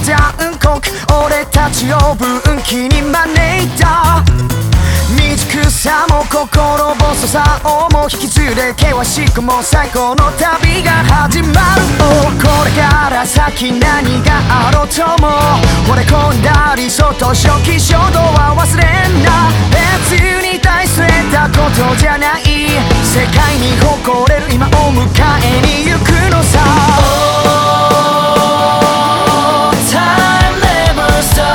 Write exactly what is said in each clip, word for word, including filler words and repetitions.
残酷俺たちを分岐に招いた未熟さも心細さをも引き連れ険しくも最高の旅が始まる、oh、これから先何があろうとも惚れ込んだ理想と初期衝動は忘れんな別に大それたことじゃない世界に誇れる今を迎えに行くのさ、oh、Time never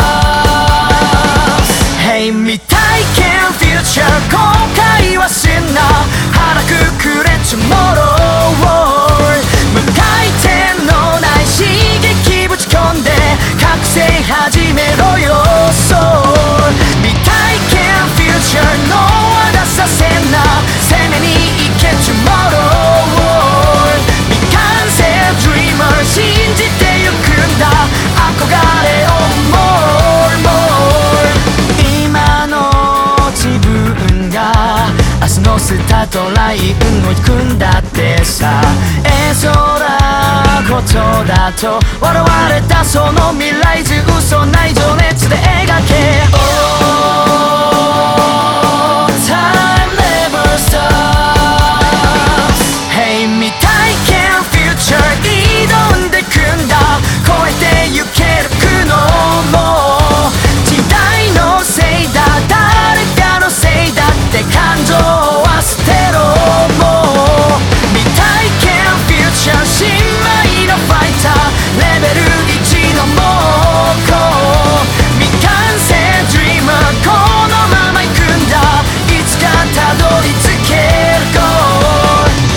stops Hey 未体験フューチャー後悔はしんな腹くくれ Tomorrow無回転のない刺激ぶち込んで覚醒始めろよ、そう未体験フューチャーの輪がさせんな攻めに行け Tomorrow 未完成 Dreamer 信じてゆくんだ憧れを More More 今の自分が明日のスタートラインを行くんだってさ絵空ことだと笑われたその未来図嘘ない情熱で描け、oh、Time never stops Hey 未体験フューチャー挑んでくんだ超えてゆける苦悩も時代のせいだ誰かのせいだって感情は捨てろもう未体験フューチャー新米のファイターレベルいちの猛攻未完成 Dreamer このまま行くんだいつかたどり着けるゴール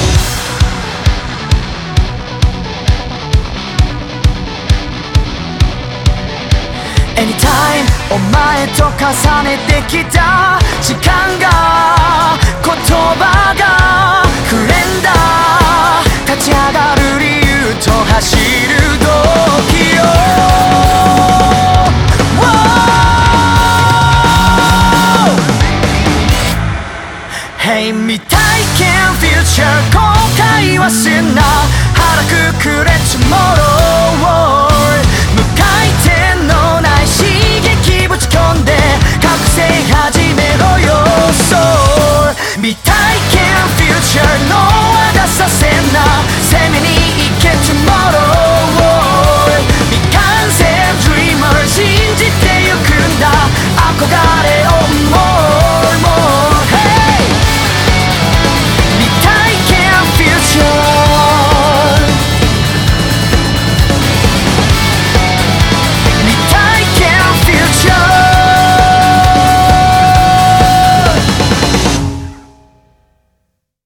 Anytime お前と重ねてきた時間が言葉がくれんだ立ち上がる理由と走る動機よ、Hey 未体験フューチャー後悔はしんな腹くくれ Tomorrow 無回転のない刺激ぶち込んで覚醒始めろよ、そう未体験フューチャーの輪がさせんな攻めに行け Tomorrow